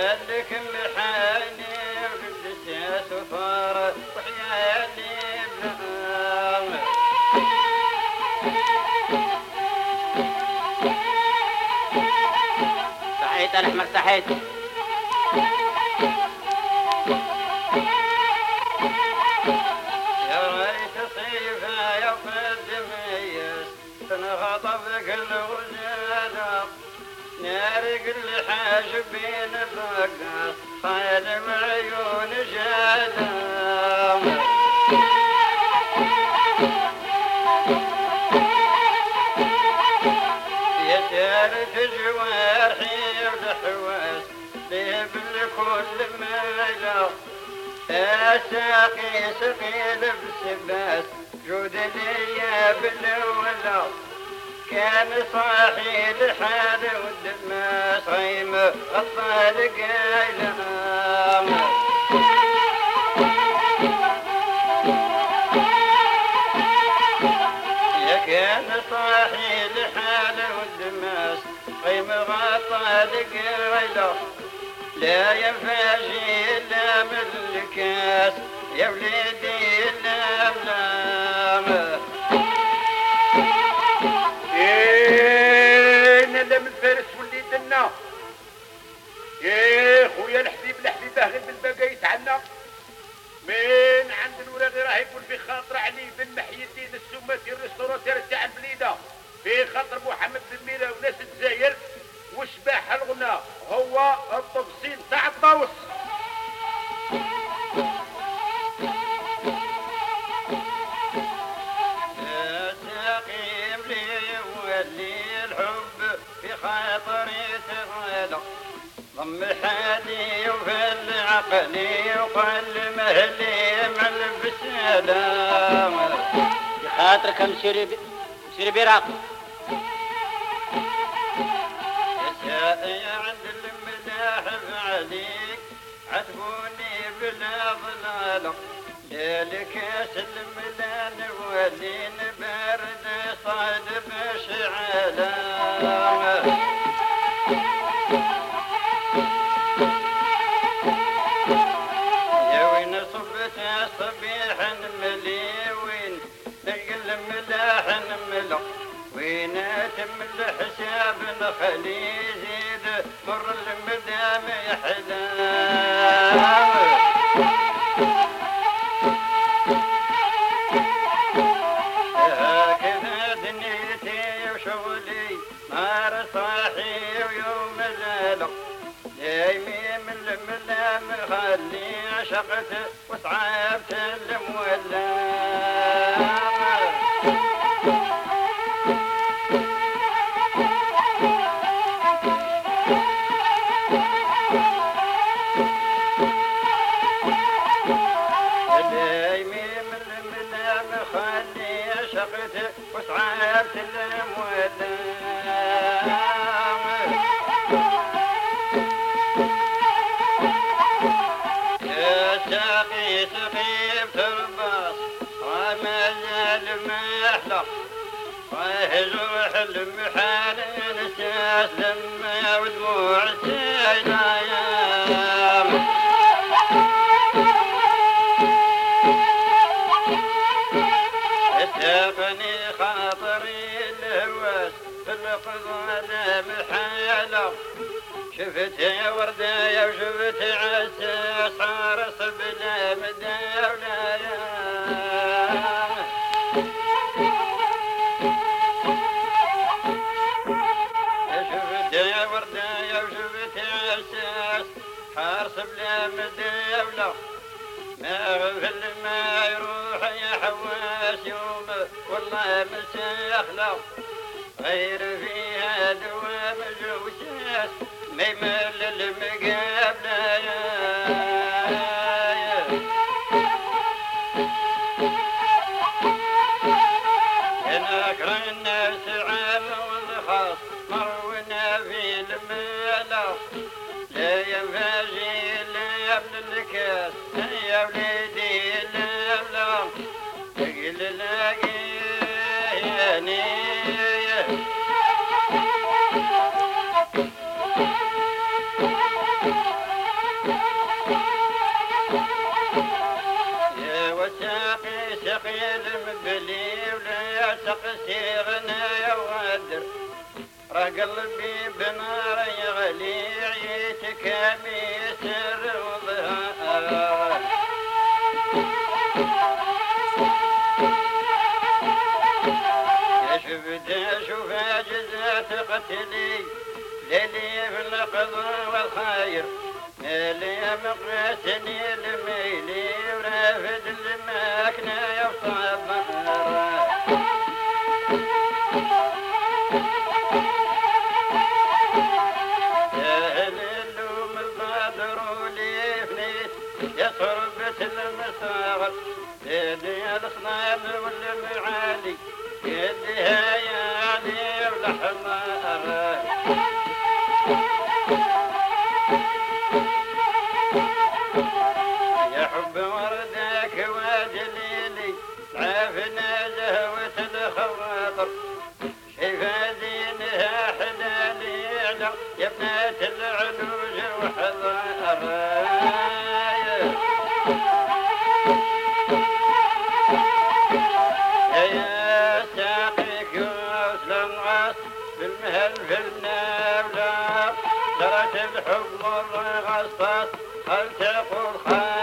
لك محاني وقدس سفارة وحيالي بلام صحيت الأحمر صحيت يا ريت صيفة يا قد ميس تنغطف كل وزادة نارق اللي حاجب بين الرقاص صايد بعيون جادة يا تارك جوارحي والحواس ليه بالكل مالا ساقي سقي لبس باس جود لي بالولا كان صاحي لحال والدماس غيم الطارق ايلام يا كان صاحي لحال والدماس غيم الطارق ايلام لا ينفاجي الا من الكاس يا وليدي اللام انا من فارس وليد لنا يا خويا الحبيب الحبيبه غير بالبقى يتعنى من عند الوراغي راه يقول في خاطر علي بن محي الدين السماتي الريستوراتير تاع البليده في خاطر محمد بن ميرا وناس الجزائر وشباح الغنى هو التفصيل تاع الطاوس تقيم لي ولي الحب في خاطري تغلى ضم حالي وفي العقل وقل مهلي من بسلام خاطرك مشري براق يا عند المداحف عليك عتبوني بلا ضلال ليلك سلمدان ولين برد صاد بشعالا يا وين صبت صبيح ملي وين نقل ملاح ملا وين تم الحساب نخلي زيد مر المدام يحلى هكذا دنيتي وشغلي نهار صاحي ويوم ليلة دايمي من المدام خلي عشقت وصعبت المولى وصعبت المولى يا ساقي سقي بترباص وما زال محلى وهجر حلم حال نساس لما ودموع السيدة ساقني خاطري الهواس في القضاء محالة شفت وردايا وشفت عسى صار صبلا مداولايا شفت وردايا وشفت عسى حارس بلا مداولا ما غفل ما يروح يا حواس يوم والله مسيخلق غير فيها دوام جوساس ما يمل المقابلة يا نكر الناس عام والخاص مرونا في المالا لا ينفاجي لا ابن الكاس يا وليدي لا بلا تقل لاقيني المبلي ولا تقسي غنايا وغدر راه قلبي بنار يغلي عيتك بيسر وظهر شفت اشوف جزات قتلي ليلي في القضاء والخير اللي مقاسني الميلي ورافد الماكنة يصبر سهل اللوم البدر ولي فنيت يا صربة المصاغر يدي الصنام والمعالي يديها يا علي والحمار يا حب وردك ودليلي عافنا زهوة الخواطر شايفة زينها حلالي على يا بنات العلوج وحضار يا ساقيك وسلم غاص بالمهل في النابلة ترك الحب مر غصاص هل تقول خير